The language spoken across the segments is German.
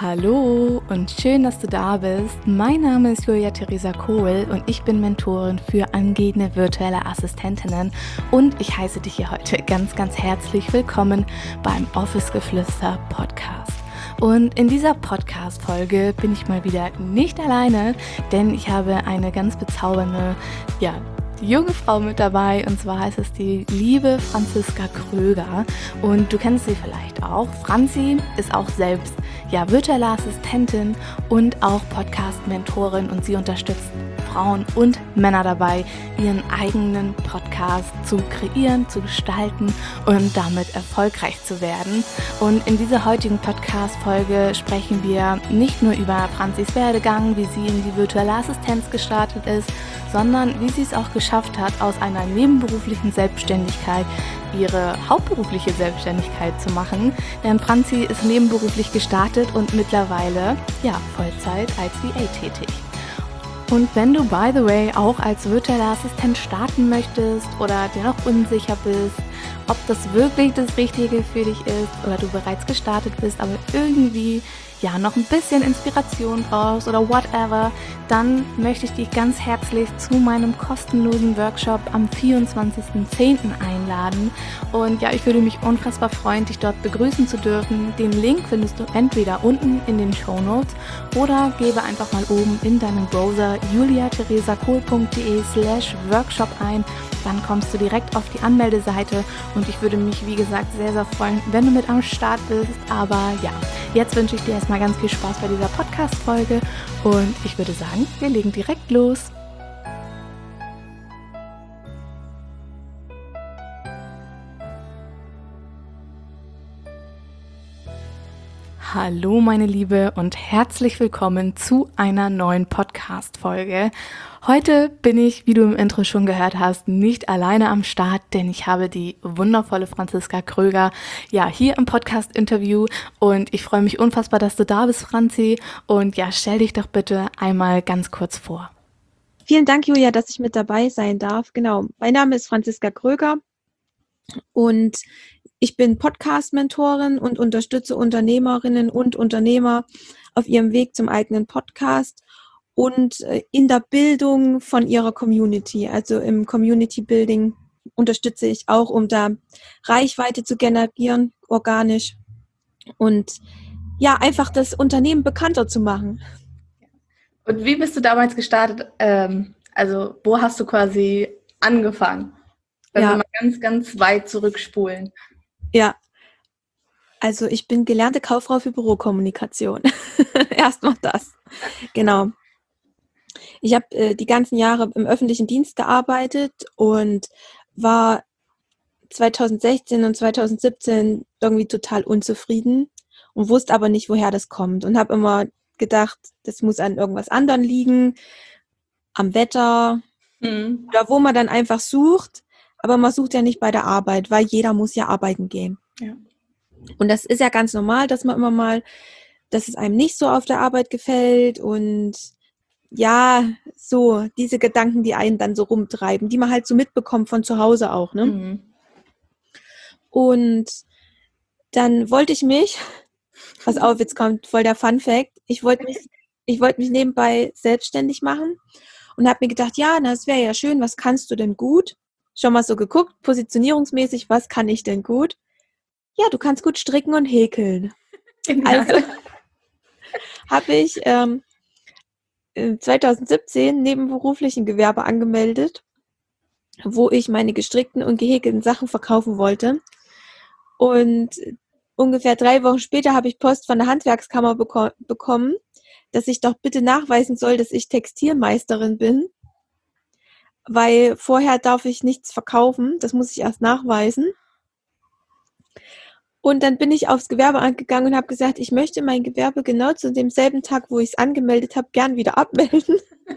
Hallo und schön, dass du da bist. Mein Name ist Julia Theresa Kohl und ich bin Mentorin für angehende virtuelle Assistentinnen und ich heiße dich hier heute ganz, ganz herzlich willkommen beim Office Geflüster Podcast. Und in dieser Podcast-Folge bin ich mal wieder nicht alleine, denn ich habe eine ganz bezaubernde, junge Frau mit dabei, und zwar heißt es die liebe Franziska Kröger und du kennst sie vielleicht auch. Franzi ist auch selbst virtuelle Assistentin und auch Podcast-Mentorin und sie unterstützt Frauen und Männer dabei, ihren eigenen Podcast zu kreieren, zu gestalten und damit erfolgreich zu werden. Und in dieser heutigen Podcast-Folge sprechen wir nicht nur über Franzis Werdegang, wie sie in die virtuelle Assistenz gestartet ist, sondern wie sie es auch geschafft hat, aus einer nebenberuflichen Selbstständigkeit ihre hauptberufliche Selbstständigkeit zu machen. Denn Franzi ist nebenberuflich gestartet und mittlerweile Vollzeit als VA tätig. Und wenn du, by the way, auch als virtueller Assistent starten möchtest oder dir noch unsicher bist, ob das wirklich das Richtige für dich ist oder du bereits gestartet bist, aber irgendwie noch ein bisschen Inspiration brauchst oder whatever, dann möchte ich dich ganz herzlich zu meinem kostenlosen Workshop am 24.10. einladen. Und ich würde mich unfassbar freuen, dich dort begrüßen zu dürfen. Den Link findest du entweder unten in den Shownotes oder gebe einfach mal oben in deinem Browser juliatheresakohl.de/workshop ein. Dann kommst du direkt auf die Anmeldeseite und ich würde mich, wie gesagt, sehr, sehr freuen, wenn du mit am Start bist. Aber jetzt wünsche ich dir erstmal ganz viel Spaß bei dieser Podcast-Folge und ich würde sagen, wir legen direkt los. Hallo meine Liebe und herzlich willkommen zu einer neuen Podcast-Folge. Heute bin ich, wie du im Intro schon gehört hast, nicht alleine am Start, denn ich habe die wundervolle Franziska Kröger hier im Podcast-Interview und ich freue mich unfassbar, dass du da bist, Franzi, und stell dich doch bitte einmal ganz kurz vor. Vielen Dank, Julia, dass ich mit dabei sein darf. Genau, mein Name ist Franziska Kröger und ich bin Podcast-Mentorin und unterstütze Unternehmerinnen und Unternehmer auf ihrem Weg zum eigenen Podcast und in der Bildung von ihrer Community. Also im Community-Building unterstütze ich auch, um da Reichweite zu generieren, organisch und einfach das Unternehmen bekannter zu machen. Und wie bist du damals gestartet? Also wo hast du quasi angefangen? Wenn wir mal ganz, ganz weit zurückspulen. Ja, also ich bin gelernte Kauffrau für Bürokommunikation. Erstmal das. Genau. Ich habe die ganzen Jahre im öffentlichen Dienst gearbeitet und war 2016 und 2017 irgendwie total unzufrieden und wusste aber nicht, woher das kommt. Und habe immer gedacht, das muss an irgendwas anderem liegen, am Wetter oder wo man dann einfach sucht. Aber man sucht ja nicht bei der Arbeit, weil jeder muss ja arbeiten gehen. Ja. Und das ist ja ganz normal, dass man immer mal, dass es einem nicht so auf der Arbeit gefällt und so diese Gedanken, die einen dann so rumtreiben, die man halt so mitbekommt von zu Hause auch, ne? Mhm. Und dann wollte ich mich, pass auf, jetzt kommt voll der Fun-Fact, ich wollte mich nebenbei selbstständig machen und habe mir gedacht, das wäre ja schön, was kannst du denn gut? Schon mal so geguckt, positionierungsmäßig, was kann ich denn gut? Ja, du kannst gut stricken und häkeln. Genial. Also habe ich 2017 nebenberuflichen Gewerbe angemeldet, wo ich meine gestrickten und gehäkelten Sachen verkaufen wollte. Und ungefähr 3 Wochen später habe ich Post von der Handwerkskammer bekommen, dass ich doch bitte nachweisen soll, dass ich Textilmeisterin bin, weil vorher darf ich nichts verkaufen, das muss ich erst nachweisen. Und dann bin ich aufs Gewerbeamt gegangen und habe gesagt, ich möchte mein Gewerbe genau zu demselben Tag, wo ich es angemeldet habe, gern wieder abmelden.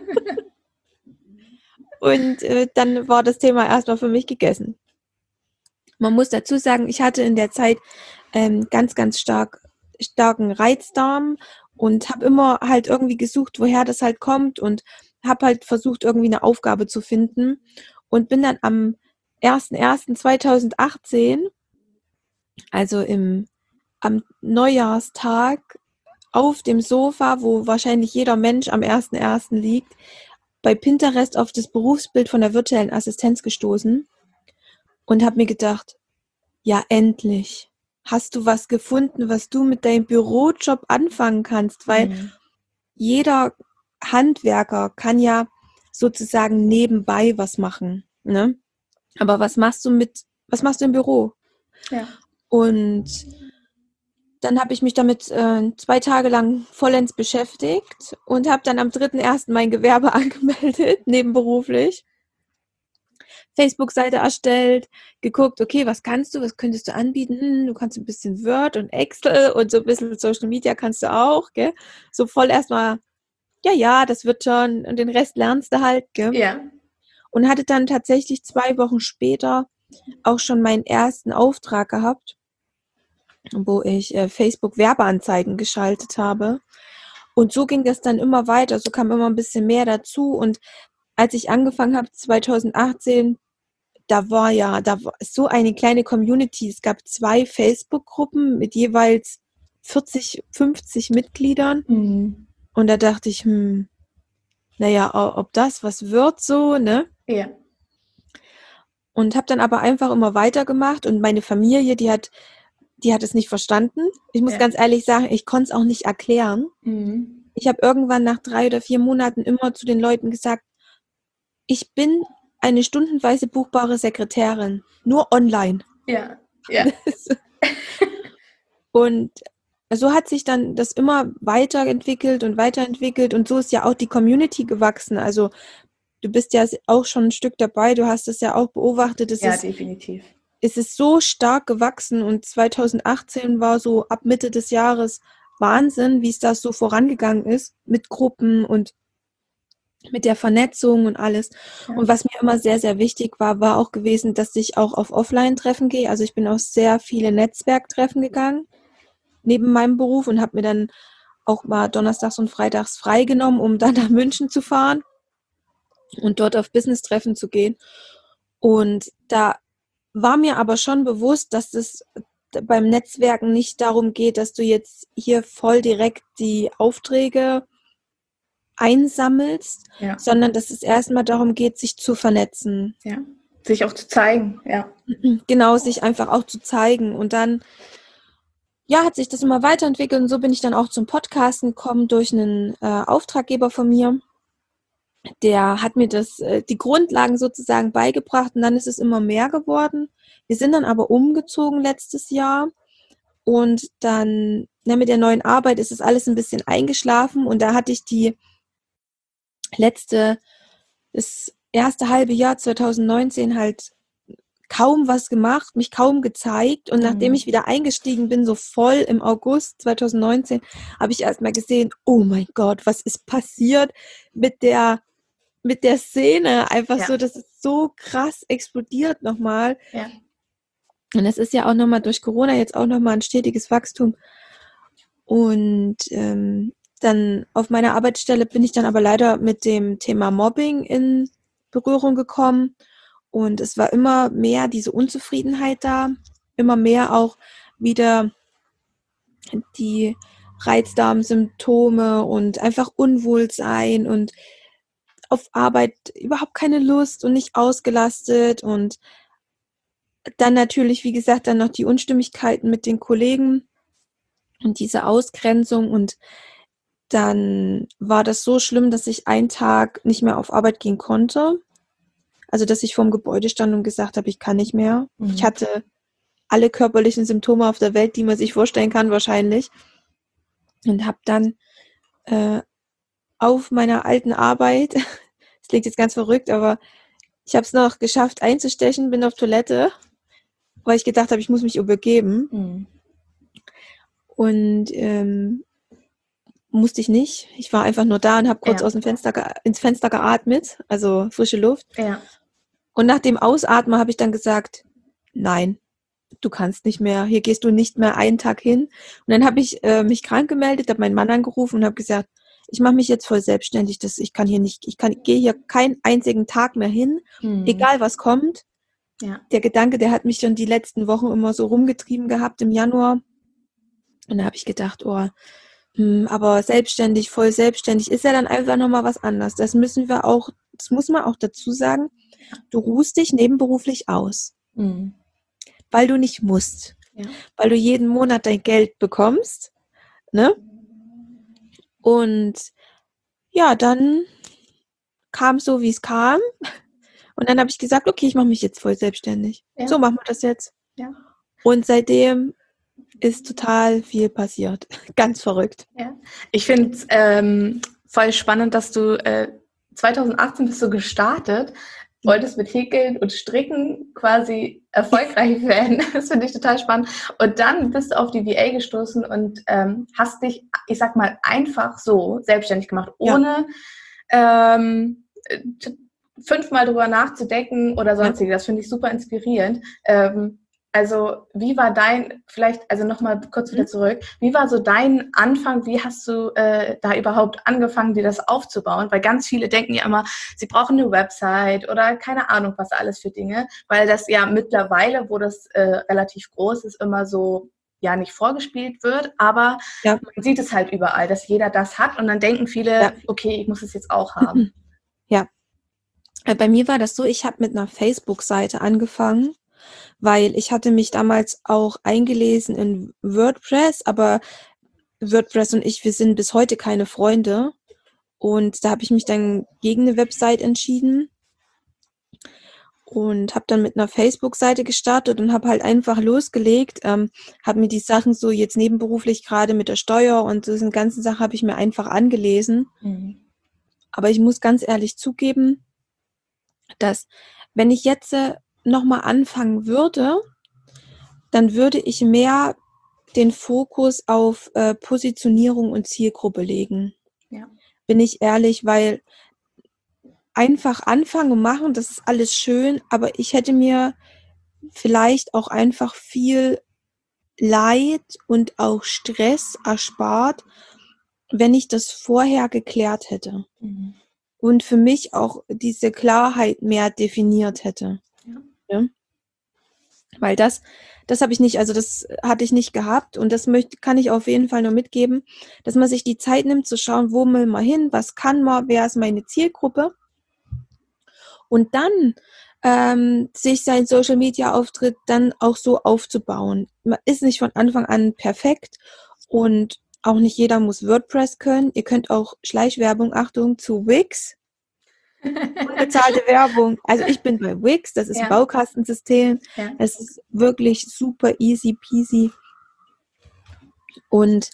Und dann war das Thema erstmal für mich gegessen. Man muss dazu sagen, ich hatte in der Zeit ganz, ganz starken Reizdarm und habe immer halt irgendwie gesucht, woher das halt kommt und habe halt versucht, irgendwie eine Aufgabe zu finden und bin dann am 01.01.2018, also am Neujahrstag, auf dem Sofa, wo wahrscheinlich jeder Mensch am 1.1. liegt, bei Pinterest auf das Berufsbild von der virtuellen Assistenz gestoßen und habe mir gedacht, ja, endlich hast du was gefunden, was du mit deinem Bürojob anfangen kannst, weil jeder Handwerker kann ja sozusagen nebenbei was machen, ne? Aber was machst du im Büro? Ja. Und dann habe ich mich damit 2 Tage lang vollends beschäftigt und habe dann am 3.1. mein Gewerbe angemeldet, nebenberuflich. Facebook-Seite erstellt, geguckt, okay, was könntest du anbieten? Du kannst ein bisschen Word und Excel und so ein bisschen Social Media kannst du auch, gell? So voll erstmal, ja, das wird schon und den Rest lernst du halt, gell? Ja. Und hatte dann tatsächlich 2 Wochen später auch schon meinen ersten Auftrag gehabt, wo ich Facebook-Werbeanzeigen geschaltet habe. Und so ging das dann immer weiter, so kam immer ein bisschen mehr dazu. Und als ich angefangen habe, 2018, da war so eine kleine Community. Es gab 2 Facebook-Gruppen mit jeweils 40, 50 Mitgliedern. Und da dachte ich, naja, ob das was wird so, ne? Ja. Und habe dann aber einfach immer weitergemacht. Und meine Familie, die hat es nicht verstanden. Ich muss ganz ehrlich sagen, ich konnte es auch nicht erklären. Ich habe irgendwann nach 3 oder 4 Monaten immer zu den Leuten gesagt, ich bin eine stundenweise buchbare Sekretärin, nur online. Ja. Ja. Und so hat sich dann das immer weiterentwickelt und so ist ja auch die Community gewachsen. Also du bist ja auch schon ein Stück dabei, du hast es ja auch beobachtet. Definitiv. Es ist so stark gewachsen und 2018 war so ab Mitte des Jahres Wahnsinn, wie es da so vorangegangen ist mit Gruppen und mit der Vernetzung und alles. Ja. Und was mir immer sehr, sehr wichtig war auch gewesen, dass ich auch auf Offline-Treffen gehe. Also ich bin auf sehr viele Netzwerktreffen gegangen, neben meinem Beruf und habe mir dann auch mal donnerstags und freitags freigenommen, um dann nach München zu fahren und dort auf Business-Treffen zu gehen. Und da war mir aber schon bewusst, dass es beim Netzwerken nicht darum geht, dass du jetzt hier voll direkt die Aufträge einsammelst, sondern dass es erstmal darum geht, sich zu vernetzen. Ja, sich auch zu zeigen, ja. Genau, sich einfach auch zu zeigen. Und dann, ja, hat sich das immer weiterentwickelt und so bin ich dann auch zum Podcasten gekommen durch einen Auftraggeber von mir. Der hat mir die Grundlagen sozusagen beigebracht und dann ist es immer mehr geworden. Wir sind dann aber umgezogen letztes Jahr und dann mit der neuen Arbeit ist es alles ein bisschen eingeschlafen und da hatte ich das erste halbe Jahr 2019 halt kaum was gemacht, mich kaum gezeigt und nachdem ich wieder eingestiegen bin, so voll im August 2019, habe ich erstmal gesehen, oh mein Gott, was ist passiert mit der Szene, einfach so, das ist so krass explodiert nochmal. Ja. Und es ist ja auch nochmal durch Corona jetzt auch nochmal ein stetiges Wachstum. Und dann auf meiner Arbeitsstelle bin ich dann aber leider mit dem Thema Mobbing in Berührung gekommen. Und es war immer mehr diese Unzufriedenheit da, immer mehr auch wieder die Reizdarmsymptome und einfach Unwohlsein und auf Arbeit überhaupt keine Lust und nicht ausgelastet und dann natürlich, wie gesagt, dann noch die Unstimmigkeiten mit den Kollegen und diese Ausgrenzung und dann war das so schlimm, dass ich einen Tag nicht mehr auf Arbeit gehen konnte. Also, dass ich vorm Gebäude stand und gesagt habe, ich kann nicht mehr. Ich hatte alle körperlichen Symptome auf der Welt, die man sich vorstellen kann wahrscheinlich und habe dann auf meiner alten Arbeit, das klingt jetzt ganz verrückt, aber ich habe es noch geschafft einzustechen, bin auf Toilette, weil ich gedacht habe, ich muss mich übergeben. Und musste ich nicht. Ich war einfach nur da und habe kurz ins Fenster geatmet, also frische Luft. Ja. Und nach dem Ausatmen habe ich dann gesagt, nein, du kannst nicht mehr, hier gehst du nicht mehr einen Tag hin. Und dann habe ich mich krank gemeldet, habe meinen Mann angerufen und habe gesagt, ich mache mich jetzt voll selbstständig, gehe hier keinen einzigen Tag mehr hin, egal was kommt. Ja. Der Gedanke, der hat mich schon die letzten Wochen immer so rumgetrieben gehabt im Januar. Und da habe ich gedacht, oh, Aber selbstständig, voll selbstständig ist ja dann einfach nochmal was anderes. Das muss man auch dazu sagen, du ruhst dich nebenberuflich aus, weil du nicht musst, Ja. weil du jeden Monat dein Geld bekommst, ne? Und ja, dann kam so, wie es kam. Und dann habe ich gesagt, okay, ich mache mich jetzt voll selbstständig. Ja. So machen wir das jetzt. Ja. Und seitdem ist total viel passiert. Ganz verrückt. Ja. Ich finde es voll spannend, dass du 2018 bist du gestartet, wolltest mit Häkeln und Stricken quasi erfolgreich werden. Das finde ich total spannend. Und dann bist du auf die VA gestoßen und hast dich, ich sag mal, einfach so selbstständig gemacht, ohne 5-mal drüber nachzudenken oder sonstiges. Das finde ich super inspirierend. Also wie war also nochmal kurz wieder zurück, wie war so dein Anfang, wie hast du da überhaupt angefangen, dir das aufzubauen? Weil ganz viele denken ja immer, sie brauchen eine Website oder keine Ahnung, was alles für Dinge, weil das ja mittlerweile, wo das relativ groß ist, immer so ja nicht vorgespielt wird, aber man sieht es halt überall, dass jeder das hat und dann denken viele, okay, ich muss es jetzt auch haben. Ja, bei mir war das so, ich habe mit einer Facebook-Seite angefangen, weil ich hatte mich damals auch eingelesen in WordPress, aber WordPress und ich, wir sind bis heute keine Freunde. Und da habe ich mich dann gegen eine Website entschieden und habe dann mit einer Facebook-Seite gestartet und habe halt einfach losgelegt, habe mir die Sachen so jetzt nebenberuflich gerade mit der Steuer und so diese ganzen Sachen habe ich mir einfach angelesen. Aber ich muss ganz ehrlich zugeben, dass wenn ich jetzt nochmal anfangen würde, dann würde ich mehr den Fokus auf Positionierung und Zielgruppe legen. Ja. Bin ich ehrlich, weil einfach anfangen und machen, das ist alles schön, aber ich hätte mir vielleicht auch einfach viel Leid und auch Stress erspart, wenn ich das vorher geklärt hätte. Und für mich auch diese Klarheit mehr definiert hätte. Ja? Weil das habe ich nicht, also das hatte ich nicht gehabt und das kann ich auf jeden Fall nur mitgeben, dass man sich die Zeit nimmt zu schauen, wo will man hin, was kann man, wer ist meine Zielgruppe und dann sich sein Social-Media-Auftritt dann auch so aufzubauen. Man ist nicht von Anfang an perfekt und auch nicht jeder muss WordPress können. Ihr könnt auch Schleichwerbung, Achtung, zu Wix. Unbezahlte Werbung. Also ich bin bei Wix, das ist ein Baukastensystem. Es ist wirklich super easy peasy. Und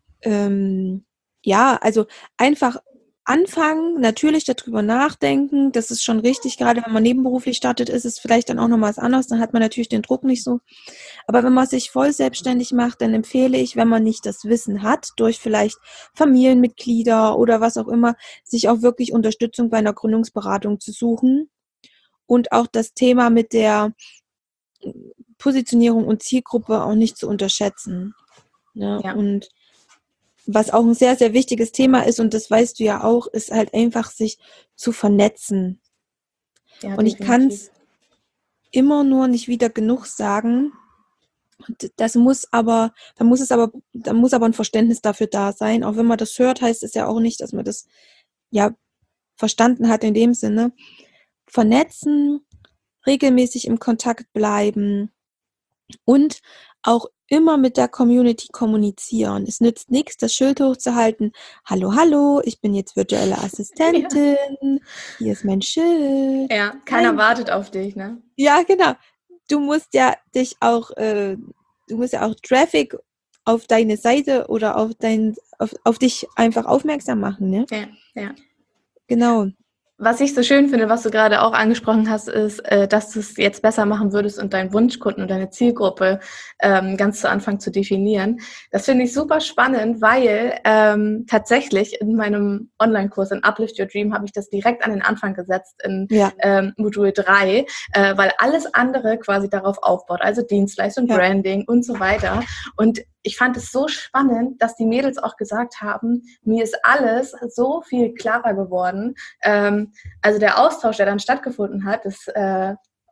also einfach anfangen, natürlich darüber nachdenken, das ist schon richtig, gerade wenn man nebenberuflich startet, ist es vielleicht dann auch noch was anderes, dann hat man natürlich den Druck nicht so. Aber wenn man sich voll selbstständig macht, dann empfehle ich, wenn man nicht das Wissen hat, durch vielleicht Familienmitglieder oder was auch immer, sich auch wirklich Unterstützung bei einer Gründungsberatung zu suchen und auch das Thema mit der Positionierung und Zielgruppe auch nicht zu unterschätzen. Ne? Ja. Und was auch ein sehr, sehr wichtiges Thema ist, und das weißt du ja auch, ist halt einfach sich zu vernetzen. Ja, und ich kann es immer nur nicht wieder genug sagen. Und da muss aber ein Verständnis dafür da sein. Auch wenn man das hört, heißt es ja auch nicht, dass man das ja verstanden hat in dem Sinne. Vernetzen, regelmäßig im Kontakt bleiben und auch immer mit der Community kommunizieren. Es nützt nichts, das Schild hochzuhalten. Hallo, hallo, ich bin jetzt virtuelle Assistentin. Hier ist mein Schild. Ja, keiner wartet auf dich, ne? Ja, genau. Du musst ja auch Traffic auf deine Seite oder auf dich einfach aufmerksam machen, ne? Ja. Genau. Was ich so schön finde, was du gerade auch angesprochen hast, ist, dass du es jetzt besser machen würdest und deinen Wunschkunden und deine Zielgruppe ganz zu Anfang zu definieren. Das finde ich super spannend, weil tatsächlich in meinem Online-Kurs in Uplift Your Dream habe ich das direkt an den Anfang gesetzt in Modul 3, weil alles andere quasi darauf aufbaut, also Dienstleistung, Branding und so weiter. Und ich fand es so spannend, dass die Mädels auch gesagt haben, mir ist alles so viel klarer geworden. Also der Austausch, der dann stattgefunden hat, das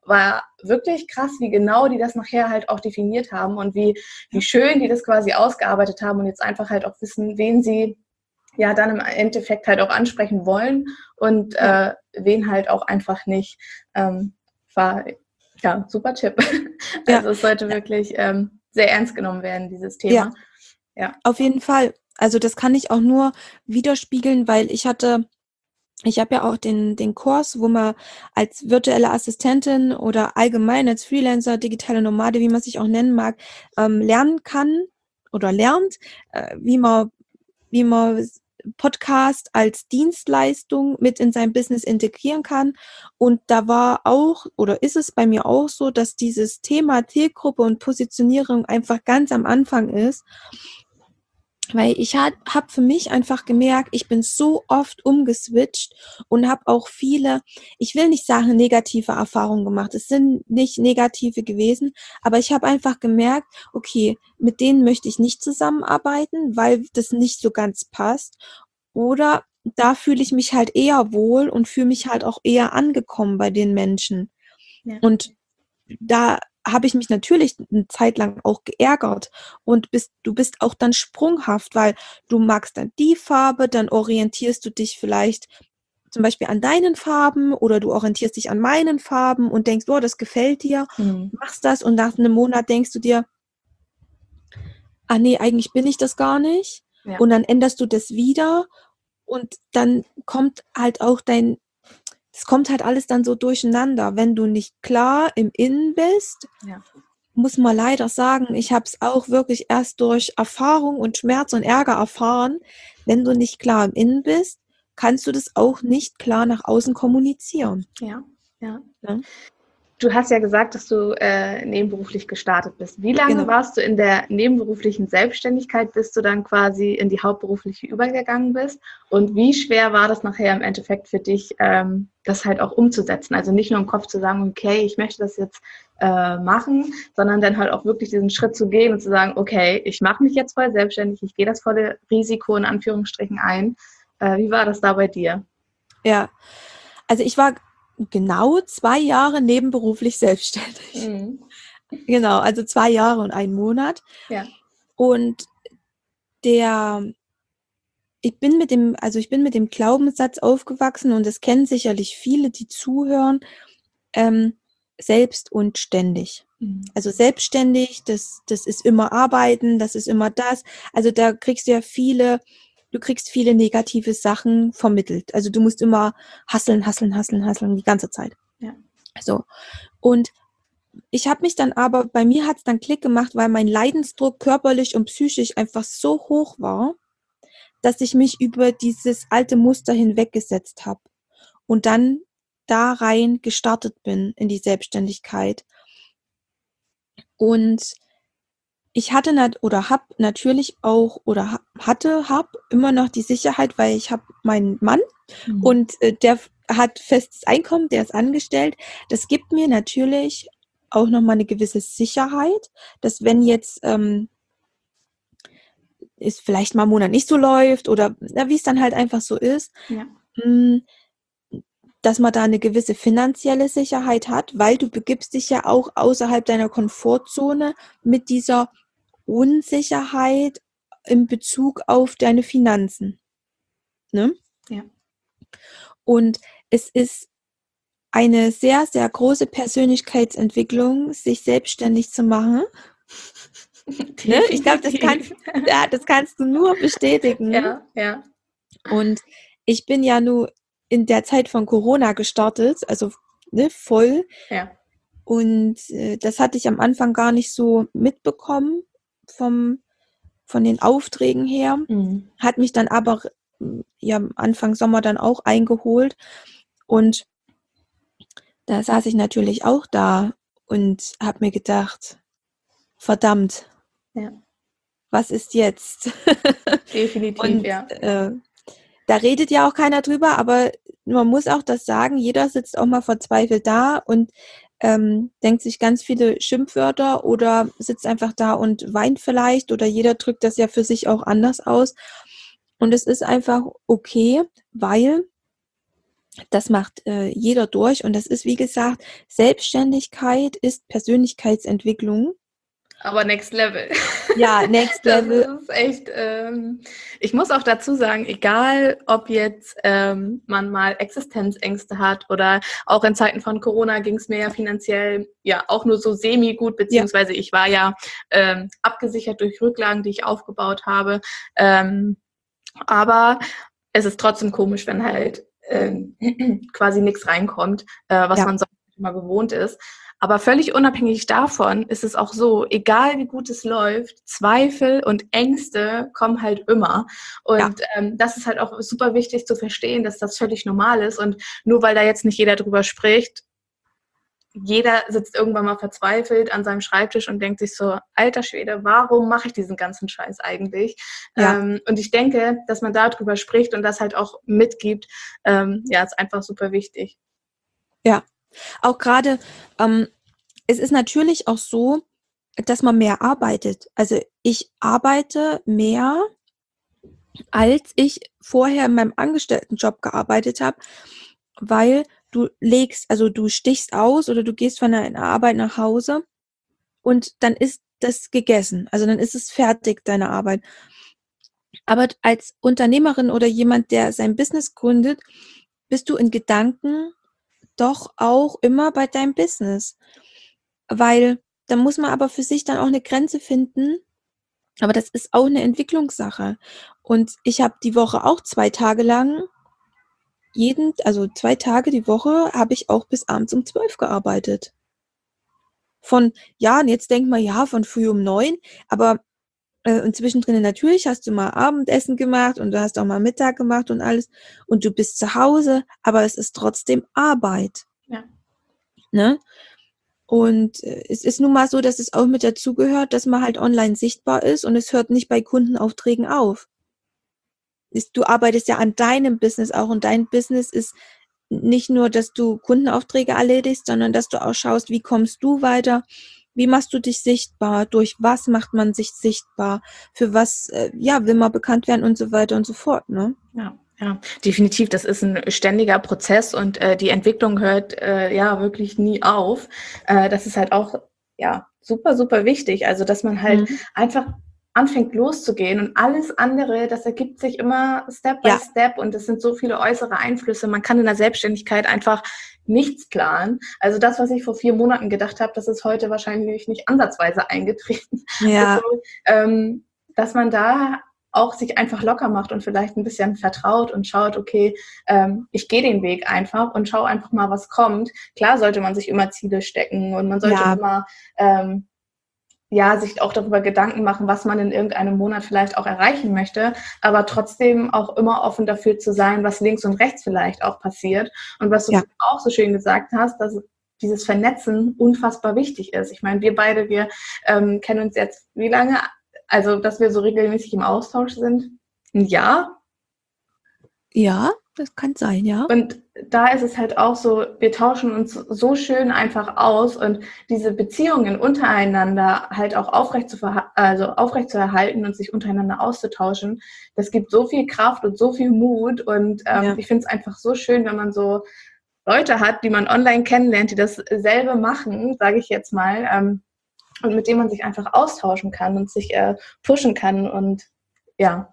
war wirklich krass, wie genau die das nachher halt auch definiert haben und wie schön die das quasi ausgearbeitet haben und jetzt einfach halt auch wissen, wen sie ja dann im Endeffekt halt auch ansprechen wollen und wen halt auch einfach nicht. War ja super Tipp. Also es sollte wirklich sehr ernst genommen werden, dieses Thema. Ja, auf jeden Fall. Also das kann ich auch nur widerspiegeln, weil ich habe ja auch den Kurs, wo man als virtuelle Assistentin oder allgemein als Freelancer, digitale Nomade, wie man sich auch nennen mag, lernen kann oder lernt, wie man Podcast als Dienstleistung mit in sein Business integrieren kann. Und da war auch, oder ist es bei mir auch so, dass dieses Thema Zielgruppe und Positionierung einfach ganz am Anfang ist. Weil ich hab für mich einfach gemerkt, ich bin so oft umgeswitcht und habe auch viele, ich will nicht sagen negative Erfahrungen gemacht, es sind nicht negative gewesen, aber ich habe einfach gemerkt, okay, mit denen möchte ich nicht zusammenarbeiten, weil das nicht so ganz passt. Oder da fühle ich mich halt eher wohl und fühle mich halt auch eher angekommen bei den Menschen. Ja. Und da habe ich mich natürlich eine Zeit lang auch geärgert und du bist auch dann sprunghaft, weil du magst dann die Farbe, dann orientierst du dich vielleicht zum Beispiel an deinen Farben oder du orientierst dich an meinen Farben und denkst, oh, das gefällt dir, machst das und nach einem Monat denkst du dir, ah nee, eigentlich bin ich das gar nicht. Ja. Und dann änderst du das wieder und dann kommt halt auch es kommt halt alles dann so durcheinander. Wenn du nicht klar im Innen bist, muss man leider sagen, ich habe es auch wirklich erst durch Erfahrung und Schmerz und Ärger erfahren. Wenn du nicht klar im Innen bist, kannst du das auch nicht klar nach außen kommunizieren. Ja. Du hast ja gesagt, dass du nebenberuflich gestartet bist. Wie lange warst du in der nebenberuflichen Selbstständigkeit, bis du dann quasi in die hauptberufliche übergegangen bist? Und wie schwer war das nachher im Endeffekt für dich, das halt auch umzusetzen? Also nicht nur im Kopf zu sagen, okay, ich möchte das jetzt machen, sondern dann halt auch wirklich diesen Schritt zu gehen und zu sagen, okay, ich mache mich jetzt voll selbstständig, ich gehe das volle Risiko in Anführungsstrichen ein. Wie war das da bei dir? Ja, also ich war genau 2 Jahre nebenberuflich selbstständig. Genau, also 2 Jahre und 1 Monat. Ja. Und ich bin mit dem Glaubenssatz aufgewachsen und das kennen sicherlich viele, die zuhören, selbst und ständig. Also selbstständig, das ist immer Arbeiten, das ist immer das. Also da kriegst du kriegst viele negative Sachen vermittelt. Also du musst immer hustlen die ganze Zeit. Ja. So. Und ich habe mich dann aber, bei mir hat es dann Klick gemacht, weil mein Leidensdruck körperlich und psychisch einfach so hoch war, dass ich mich über dieses alte Muster hinweggesetzt habe und dann da rein gestartet bin in die Selbstständigkeit. Und ich hatte habe natürlich auch oder habe immer noch die Sicherheit, weil ich habe meinen Mann und der hat festes Einkommen, der ist angestellt. Das gibt mir natürlich auch nochmal eine gewisse Sicherheit, dass wenn jetzt es vielleicht mal einen Monat nicht so läuft oder wie es dann halt einfach so ist, dass man da eine gewisse finanzielle Sicherheit hat, weil du begibst dich ja auch außerhalb deiner Komfortzone mit dieser Unsicherheit in Bezug auf deine Finanzen. Ne? Ja. Und es ist eine sehr, sehr große Persönlichkeitsentwicklung, sich selbstständig zu machen. Ne? Ich glaube, das kannst du nur bestätigen. Ja. Und ich bin ja nur in der Zeit von Corona gestartet, also voll. Ja. Und das hatte ich am Anfang gar nicht so mitbekommen von den Aufträgen her. Hat mich dann aber Anfang Sommer dann auch eingeholt. Und da saß ich natürlich auch da und habe mir gedacht, verdammt, was ist jetzt? Definitiv, und, ja. Da redet ja auch keiner drüber, aber man muss auch das sagen, jeder sitzt auch mal verzweifelt da und denkt sich ganz viele Schimpfwörter oder sitzt einfach da und weint vielleicht oder jeder drückt das ja für sich auch anders aus. Und es ist einfach okay, weil Das macht jeder durch und das ist, wie gesagt, Selbstständigkeit ist Persönlichkeitsentwicklung. Aber Next Level. Ja, Next Das Level. ist echt, ich muss auch dazu sagen, egal ob jetzt man mal Existenzängste hat oder auch in Zeiten von Corona ging es mir ja finanziell ja auch nur so semi-gut, Ja, beziehungsweise ich war ja abgesichert durch Rücklagen, die ich aufgebaut habe. Aber es ist trotzdem komisch, wenn halt quasi nichts reinkommt, was ja, man sonst immer gewohnt ist. Aber völlig unabhängig davon ist es auch so, egal wie gut es läuft, Zweifel und Ängste kommen halt immer. ja, Und das ist halt auch super wichtig zu verstehen, dass das völlig normal ist. Und nur weil da jetzt nicht jeder drüber spricht, jeder sitzt irgendwann mal verzweifelt an seinem Schreibtisch und denkt sich so, alter Schwede, warum mache ich diesen ganzen Scheiß eigentlich? ja, Und ich denke, dass man darüber spricht und das halt auch mitgibt, ja, ist einfach super wichtig. ja. Auch gerade, es ist natürlich auch so, dass man mehr arbeitet. Also ich arbeite mehr, als ich vorher in meinem Angestelltenjob gearbeitet habe, weil also du stichst aus oder du gehst von der Arbeit nach Hause und dann ist das gegessen. Also dann ist es fertig, deine Arbeit. Aber als Unternehmerin oder jemand, der sein Business gründet, bist du in Gedanken doch auch immer bei deinem Business. Weil da muss man aber für sich dann auch eine Grenze finden. Aber das ist auch eine Entwicklungssache. Und ich habe die Woche auch 2 Tage lang also 2 Tage die Woche habe ich auch bis abends um 12 gearbeitet. Und jetzt denkt man, ja, von früh um 9, aber und zwischendrin natürlich hast du mal Abendessen gemacht und du hast auch mal Mittag gemacht und alles und du bist zu Hause, aber es ist trotzdem Arbeit, Ja. ne? Und es ist nun mal so, dass es auch mit dazugehört, dass man halt online sichtbar ist und es hört nicht bei Kundenaufträgen auf. Du arbeitest ja an deinem Business auch und dein Business ist nicht nur, dass du Kundenaufträge erledigst, sondern dass du auch schaust, wie kommst du weiter, wie machst du dich sichtbar, durch was macht man sich sichtbar, für was will man bekannt werden und so weiter und so fort, ne? Ja, ja, definitiv. Das ist ein ständiger Prozess und die Entwicklung hört ja wirklich nie auf. Das ist halt auch ja super, super wichtig. Also, dass man halt Mhm. einfach anfängt loszugehen und alles andere, das ergibt sich immer Step by Ja, Step und es sind so viele äußere Einflüsse. Man kann in der Selbstständigkeit einfach nichts planen. Also das, was ich vor 4 Monaten gedacht habe, das ist heute wahrscheinlich nicht ansatzweise eingetreten. Also, ja, dass man da auch sich einfach locker macht und vielleicht ein bisschen vertraut und schaut, okay, ich gehe den Weg einfach und schaue einfach mal, was kommt. Klar sollte man sich immer Ziele stecken und man sollte ja, immer ja, sich auch darüber Gedanken machen, was man in irgendeinem Monat vielleicht auch erreichen möchte, aber trotzdem auch immer offen dafür zu sein, was links und rechts vielleicht auch passiert. Und was du ja, auch so schön gesagt hast, dass dieses Vernetzen unfassbar wichtig ist. Ich meine, wir beide, wir kennen uns jetzt wie lange? Also, dass wir so regelmäßig im Austausch sind? Ein Jahr? ja, das kann sein, ja. Und da ist es halt auch so, wir tauschen uns so schön einfach aus und diese Beziehungen untereinander halt auch aufrecht zu erhalten und sich untereinander auszutauschen, das gibt so viel Kraft und so viel Mut und Ja, ich finde es einfach so schön, wenn man so Leute hat, die man online kennenlernt, die dasselbe machen, sage ich jetzt mal, und mit denen man sich einfach austauschen kann und sich pushen kann und ja,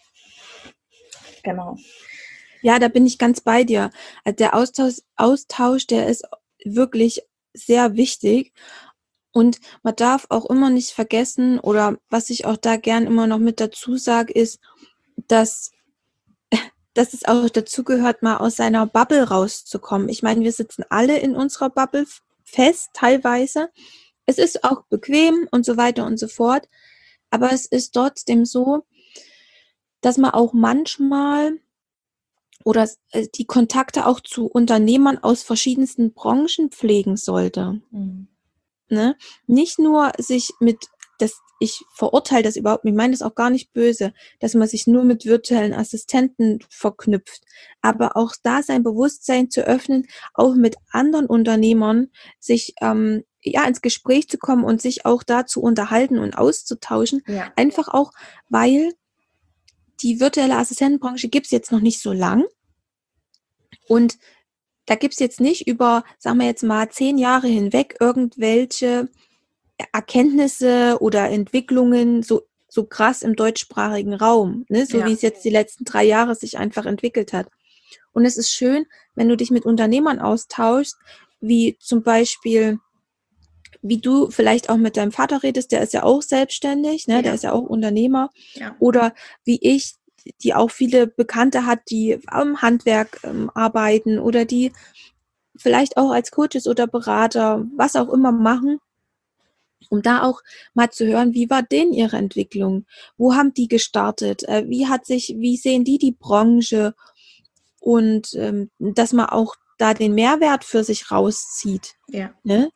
genau. ja, da bin ich ganz bei dir. Also der Austausch, der ist wirklich sehr wichtig. Und man darf auch immer nicht vergessen, oder was ich auch da gern immer noch mit dazu sage, ist, dass, dass es auch dazu gehört, mal aus seiner Bubble rauszukommen. Ich meine, wir sitzen alle in unserer Bubble fest, teilweise. Es ist auch bequem und so weiter und so fort. Aber es ist trotzdem so, dass man auch manchmal oder die Kontakte auch zu Unternehmern aus verschiedensten Branchen pflegen sollte. Mhm. Ne? Nicht nur sich ich verurteile das überhaupt nicht, ich meine das auch gar nicht böse, dass man sich nur mit virtuellen Assistenten verknüpft, aber auch da sein Bewusstsein zu öffnen, auch mit anderen Unternehmern sich ins Gespräch zu kommen und sich auch da zu unterhalten und auszutauschen, Ja. einfach auch, weil die virtuelle Assistentenbranche gibt es jetzt noch nicht so lang. Und da gibt es jetzt nicht über, sagen wir jetzt mal, 10 Jahre hinweg irgendwelche Erkenntnisse oder Entwicklungen so krass im deutschsprachigen Raum, ne? So wie es jetzt die letzten 3 Jahre sich einfach entwickelt hat. Und es ist schön, wenn du dich mit Unternehmern austauschst, wie zum Beispiel, wie du vielleicht auch mit deinem Vater redest, der ist ja auch selbstständig, ne? Der ist ja auch Unternehmer. Ja. Oder wie ich, die auch viele Bekannte hat, die am Handwerk arbeiten oder die vielleicht auch als Coaches oder Berater, was auch immer machen, um da auch mal zu hören, wie war denn ihre Entwicklung? Wo haben die gestartet? Wie sehen die Branche? Und dass man auch da den Mehrwert für sich rauszieht. Ja. Ne?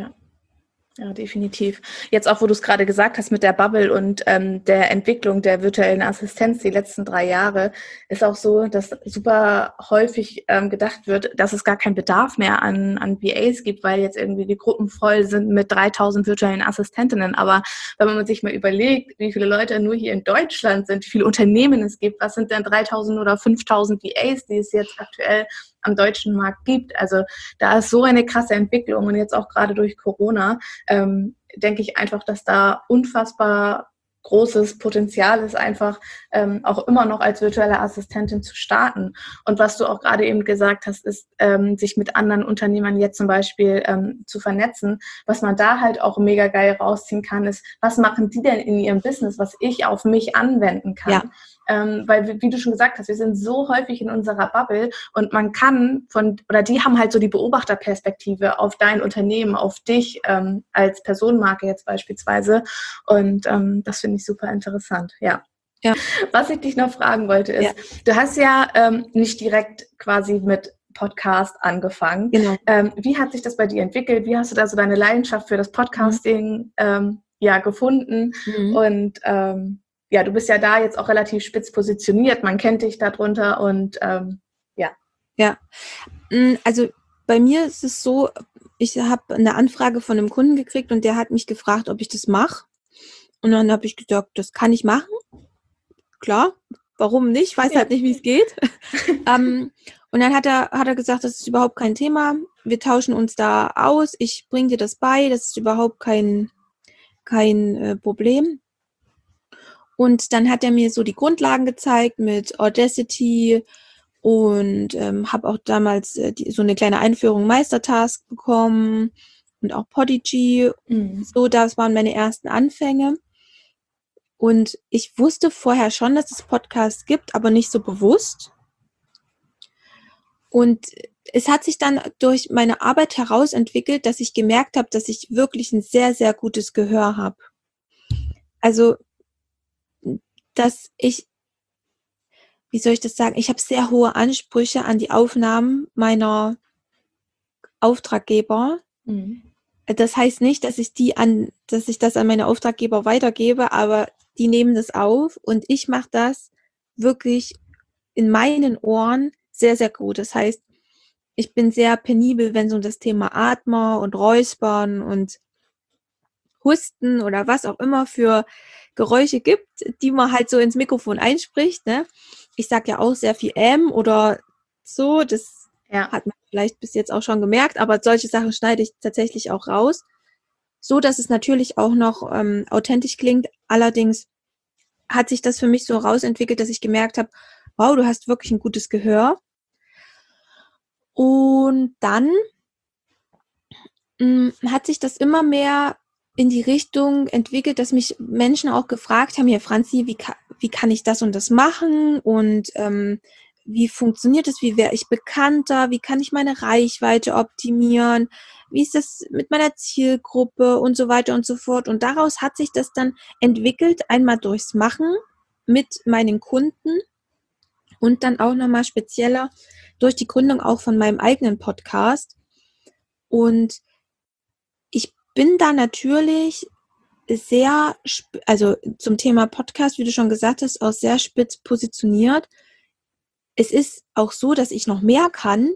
Ja, definitiv. Jetzt auch, wo du es gerade gesagt hast mit der Bubble und der Entwicklung der virtuellen Assistenz die letzten 3 Jahre, ist auch so, dass super häufig gedacht wird, dass es gar keinen Bedarf mehr an VAs gibt, weil jetzt irgendwie die Gruppen voll sind mit 3000 virtuellen Assistentinnen. Aber wenn man sich mal überlegt, wie viele Leute nur hier in Deutschland sind, wie viele Unternehmen es gibt, was sind denn 3000 oder 5000 VAs, die es jetzt aktuell am deutschen Markt gibt. Also da ist so eine krasse Entwicklung und jetzt auch gerade durch Corona denke ich einfach, dass da unfassbar großes Potenzial ist, einfach auch immer noch als virtuelle Assistentin zu starten. Und was du auch gerade eben gesagt hast, ist, sich mit anderen Unternehmern jetzt zum Beispiel zu vernetzen. Was man da halt auch mega geil rausziehen kann, ist, was machen die denn in ihrem Business, was ich auf mich anwenden kann? Ja. Weil, wie du schon gesagt hast, wir sind so häufig in unserer Bubble und man kann die haben halt so die Beobachterperspektive auf dein Unternehmen, auf dich als Personenmarke jetzt beispielsweise. Und das finde ich super interessant, ja. Was ich dich noch fragen wollte ist, du hast ja nicht direkt quasi mit Podcast angefangen. Genau. Wie hat sich das bei dir entwickelt? Wie hast du da so deine Leidenschaft für das Podcasting gefunden? Und du bist ja da jetzt auch relativ spitz positioniert. Man kennt dich darunter und Ja, also bei mir ist es so, ich habe eine Anfrage von einem Kunden gekriegt und der hat mich gefragt, ob ich das mache. Und dann habe ich gesagt, das kann ich machen. Klar, warum nicht? Ich weiß halt nicht, wie es geht. Und dann hat er gesagt, das ist überhaupt kein Thema. Wir tauschen uns da aus. Ich bringe dir das bei. Das ist überhaupt kein Problem. Und dann hat er mir so die Grundlagen gezeigt mit Audacity und habe auch damals so eine kleine Einführung Meistertask bekommen und auch Podigy. So, das waren meine ersten Anfänge. Und ich wusste vorher schon, dass es Podcasts gibt, aber nicht so bewusst. Und es hat sich dann durch meine Arbeit herausentwickelt, dass ich gemerkt habe, dass ich wirklich ein sehr, sehr gutes Gehör habe. Also, dass ich, wie soll ich das sagen, ich habe sehr hohe Ansprüche an die Aufnahmen meiner Auftraggeber. Das heißt nicht, dass ich das an meine Auftraggeber weitergebe, aber die nehmen das auf und ich mache das wirklich in meinen Ohren sehr, sehr gut. Das heißt, ich bin sehr penibel, wenn es um das Thema Atmer und Räuspern und Husten oder was auch immer für Geräusche gibt, die man halt so ins Mikrofon einspricht. Ne? Ich sage ja auch sehr viel oder so, das hat man vielleicht bis jetzt auch schon gemerkt, aber solche Sachen schneide ich tatsächlich auch raus, so dass es natürlich auch noch authentisch klingt. Allerdings hat sich das für mich so rausentwickelt, dass ich gemerkt habe, wow, du hast wirklich ein gutes Gehör. Und dann hat sich das immer mehr in die Richtung entwickelt, dass mich Menschen auch gefragt haben, ja Franzi, wie kann ich das und das machen und wie funktioniert es, wie wäre ich bekannter, wie kann ich meine Reichweite optimieren, wie ist das mit meiner Zielgruppe und so weiter und so fort. Und daraus hat sich das dann entwickelt, einmal durchs Machen mit meinen Kunden und dann auch nochmal spezieller durch die Gründung auch von meinem eigenen Podcast. Und ich bin da natürlich sehr, also zum Thema Podcast, wie du schon gesagt hast, auch sehr spitz positioniert. Es ist auch so, dass ich noch mehr kann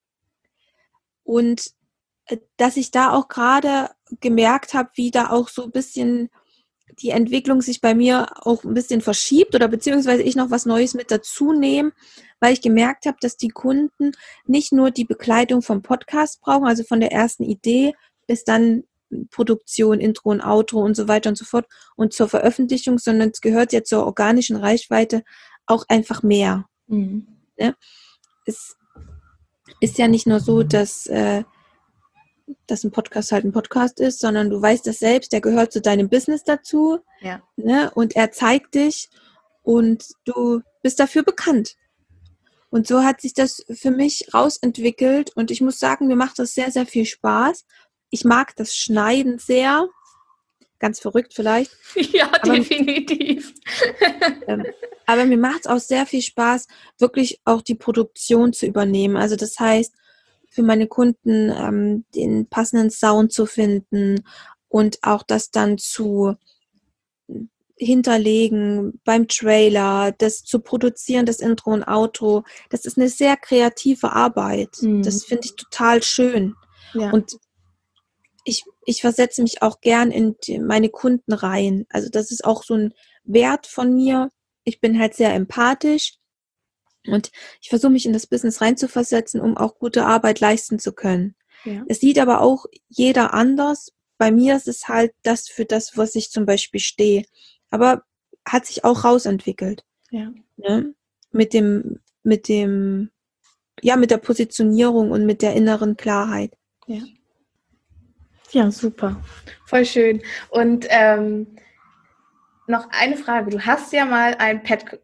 und dass ich da auch gerade gemerkt habe, wie da auch so ein bisschen die Entwicklung sich bei mir auch ein bisschen verschiebt oder beziehungsweise ich noch was Neues mit dazu nehme, weil ich gemerkt habe, dass die Kunden nicht nur die Begleitung vom Podcast brauchen, also von der ersten Idee bis dann Produktion, Intro und Outro und so weiter und so fort und zur Veröffentlichung, sondern es gehört ja zur organischen Reichweite auch einfach mehr. Mhm. Ne? Es ist ja nicht nur so, dass ein Podcast halt ein Podcast ist, sondern du weißt das selbst, der gehört zu deinem Business dazu, Ja. ne? Und er zeigt dich und du bist dafür bekannt. Und so hat sich das für mich rausentwickelt und ich muss sagen, mir macht das sehr, sehr viel Spaß. Ich mag das Schneiden sehr, ganz verrückt vielleicht. Ja, definitiv. Aber mir macht es auch sehr viel Spaß, wirklich auch die Produktion zu übernehmen. Also das heißt, für meine Kunden den passenden Sound zu finden und auch das dann zu hinterlegen beim Trailer, das zu produzieren, das Intro und Outro. Das ist eine sehr kreative Arbeit. Das finde ich total schön. Ja. Und ich versetze mich auch gern in meine Kunden rein. Also das ist auch so ein Wert von mir. Ich bin halt sehr empathisch und ich versuche mich in das Business reinzuversetzen, um auch gute Arbeit leisten zu können. Ja. Es sieht aber auch jeder anders. Bei mir ist es halt das für das, was ich zum Beispiel stehe. Aber hat sich auch rausentwickelt. Ja. Ne? Mit der Positionierung und mit der inneren Klarheit. Ja. Ja, super. Voll schön. Und noch eine Frage. Du hast ja mal ein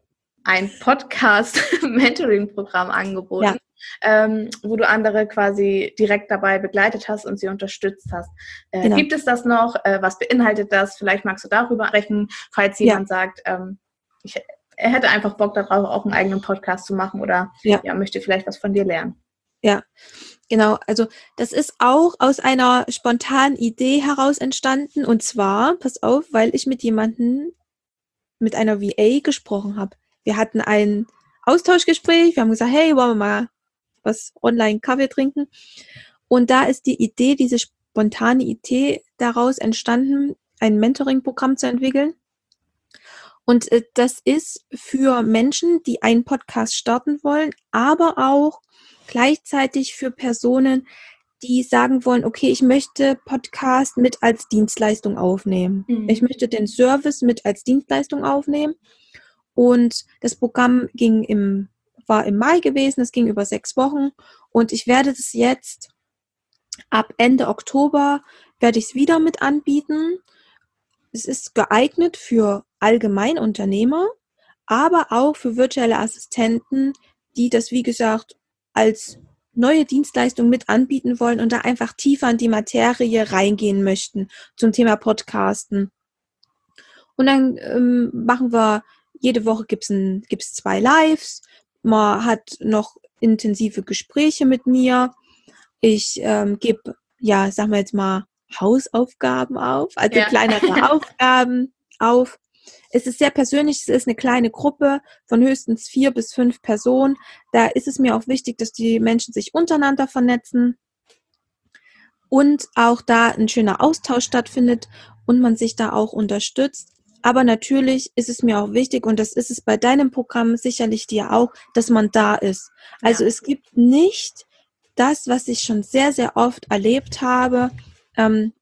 Podcast-Mentoring-Programm angeboten, wo du andere quasi direkt dabei begleitet hast und sie unterstützt hast. Genau. Gibt es das noch? Was beinhaltet das? Vielleicht magst du darüber sprechen, falls jemand sagt, er hätte einfach Bock darauf, auch einen eigenen Podcast zu machen oder möchte vielleicht was von dir lernen. Ja, genau. Also das ist auch aus einer spontanen Idee heraus entstanden. Und zwar, pass auf, weil ich mit einer VA gesprochen habe. Wir hatten ein Austauschgespräch. Wir haben gesagt, hey, wollen wir mal was online Kaffee trinken? Und da ist diese spontane Idee daraus entstanden, ein Mentoring-Programm zu entwickeln. Und das ist für Menschen, die einen Podcast starten wollen, aber auch gleichzeitig für Personen, die sagen wollen, okay, ich möchte Podcast mit als Dienstleistung aufnehmen. Ich möchte den Service mit als Dienstleistung aufnehmen. Und das Programm war im Mai gewesen, es ging über 6 Wochen. Und ich werde das jetzt ab Ende Oktober, werde ich es wieder mit anbieten. Es ist geeignet für Allgemeinunternehmer, aber auch für virtuelle Assistenten, die das, wie gesagt, als neue Dienstleistung mit anbieten wollen und da einfach tiefer in die Materie reingehen möchten zum Thema Podcasten. Und dann jede Woche gibt's 2 Lives. Man hat noch intensive Gespräche mit mir. Ich gebe, sagen wir jetzt mal, Hausaufgaben auf, also kleinere Aufgaben auf. Es ist sehr persönlich, es ist eine kleine Gruppe von höchstens 4 bis 5 Personen. Da ist es mir auch wichtig, dass die Menschen sich untereinander vernetzen und auch da ein schöner Austausch stattfindet und man sich da auch unterstützt. Aber natürlich ist es mir auch wichtig, und das ist es bei deinem Programm sicherlich dir auch, dass man da ist. Also es gibt nicht das, was ich schon sehr, sehr oft erlebt habe, an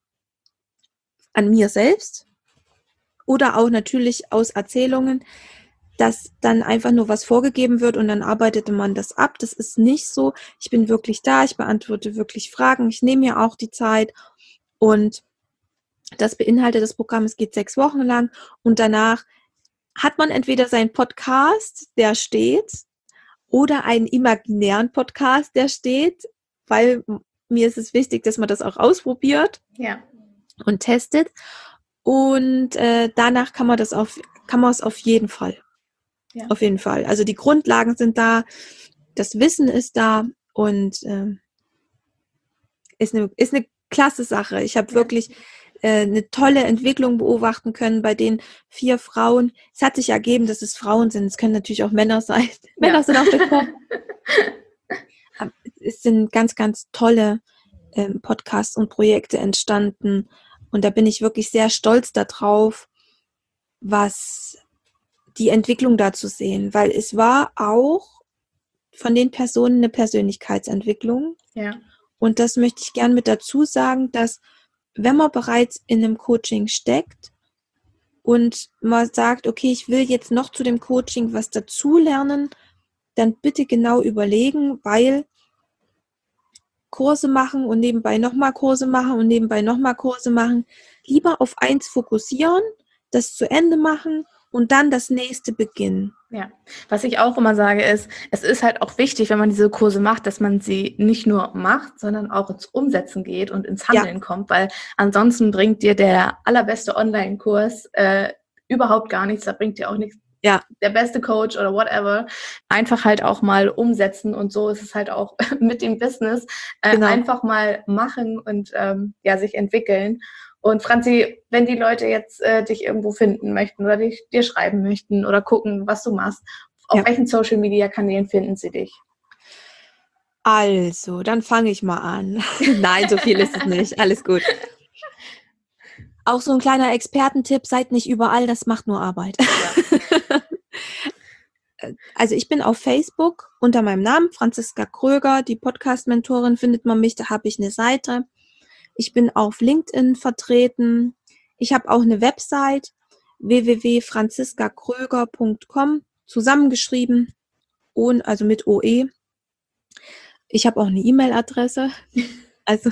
mir selbst oder auch natürlich aus Erzählungen, dass dann einfach nur was vorgegeben wird und dann arbeitete man das ab. Das ist nicht so. Ich bin wirklich da, ich beantworte wirklich Fragen, ich nehme mir auch die Zeit und das beinhaltet das Programm, es geht 6 Wochen lang und danach hat man entweder seinen Podcast, der steht, oder einen imaginären Podcast, der steht, weil mir ist es wichtig, dass man das auch ausprobiert und testet. Und danach kann man es auf jeden Fall. Ja. Auf jeden Fall. Also die Grundlagen sind da, das Wissen ist da und ist eine klasse Sache. Ich habe wirklich eine tolle Entwicklung beobachten können bei den 4 Frauen. Es hat sich ergeben, dass es Frauen sind. Es können natürlich auch Männer sein. Männer sind auch gekommen. Es sind ganz, ganz tolle Podcasts und Projekte entstanden. Und da bin ich wirklich sehr stolz darauf, was die Entwicklung da zu sehen, weil es war auch von den Personen eine Persönlichkeitsentwicklung. Ja. Und das möchte ich gern mit dazu sagen, dass wenn man bereits in einem Coaching steckt und man sagt, okay, ich will jetzt noch zu dem Coaching was dazulernen, dann bitte genau überlegen, weil Kurse machen und nebenbei nochmal Kurse machen und nebenbei nochmal Kurse machen, lieber auf eins fokussieren, das zu Ende machen und dann das nächste beginnen. Ja, was ich auch immer sage ist, es ist halt auch wichtig, wenn man diese Kurse macht, dass man sie nicht nur macht, sondern auch ins Umsetzen geht und ins Handeln kommt, weil ansonsten bringt dir der allerbeste Online-Kurs überhaupt gar nichts, da bringt dir auch nichts. Ja, der beste Coach oder whatever, einfach halt auch mal umsetzen und so ist es halt auch mit dem Business, einfach mal machen und sich entwickeln. Und Franzi, wenn die Leute jetzt dich irgendwo finden möchten oder dir schreiben möchten oder gucken, was du machst, auf welchen Social-Media-Kanälen finden sie dich? Also, dann fange ich mal an. Nein, so viel ist es nicht. Alles gut. Auch so ein kleiner Expertentipp, seid nicht überall, das macht nur Arbeit. Ja. Also ich bin auf Facebook unter meinem Namen, Franziska Kröger, die Podcast-Mentorin findet man mich, da habe ich eine Seite. Ich bin auf LinkedIn vertreten. Ich habe auch eine Website, www.franziskakröger.com, zusammengeschrieben, also mit OE. Ich habe auch eine E-Mail-Adresse, also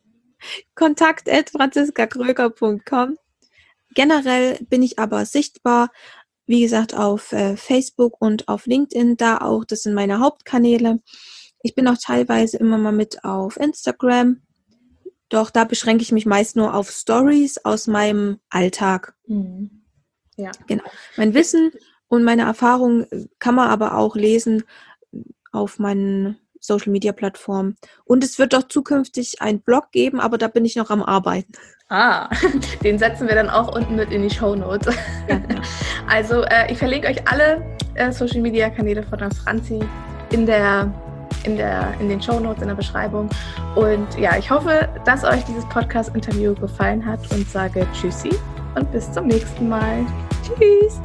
kontakt@franziskakröger.com. Generell bin ich aber sichtbar, wie gesagt, auf Facebook und auf LinkedIn, da auch, das sind meine Hauptkanäle. Ich bin auch teilweise immer mal mit auf Instagram, doch da beschränke ich mich meist nur auf Stories aus meinem Alltag. Mhm. Ja. Genau. Mein Wissen und meine Erfahrungen kann man aber auch lesen auf meinen Social-Media-Plattformen. Und es wird auch zukünftig einen Blog geben, aber da bin ich noch am Arbeiten. Den setzen wir dann auch unten mit in die Shownotes. Ja. Also ich verlinke euch alle Social-Media-Kanäle von der Franzi in den Shownotes, in der Beschreibung. Und ja, ich hoffe, dass euch dieses Podcast-Interview gefallen hat und sage Tschüssi und bis zum nächsten Mal. Tschüss!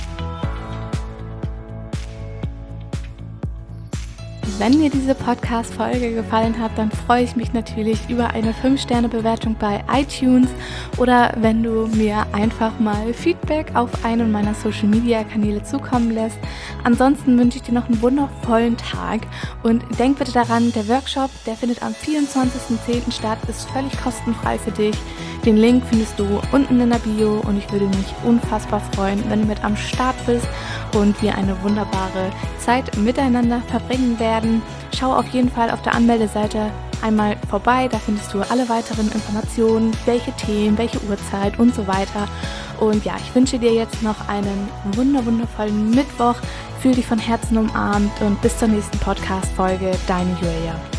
Wenn dir diese Podcast-Folge gefallen hat, dann freue ich mich natürlich über eine 5-Sterne-Bewertung bei iTunes oder wenn du mir einfach mal Feedback auf einen meiner Social-Media-Kanäle zukommen lässt. Ansonsten wünsche ich dir noch einen wundervollen Tag und denk bitte daran, der Workshop, der findet am 24.10. statt, ist völlig kostenfrei für dich. Den Link findest du unten in der Bio und ich würde mich unfassbar freuen, wenn du mit am Start bist und wir eine wunderbare Zeit miteinander verbringen werden. Schau auf jeden Fall auf der Anmeldeseite einmal vorbei, da findest du alle weiteren Informationen, welche Themen, welche Uhrzeit und so weiter. Und ja, ich wünsche dir jetzt noch einen wundervollen Mittwoch. Fühl dich von Herzen umarmt und bis zur nächsten Podcast-Folge. Deine Julia.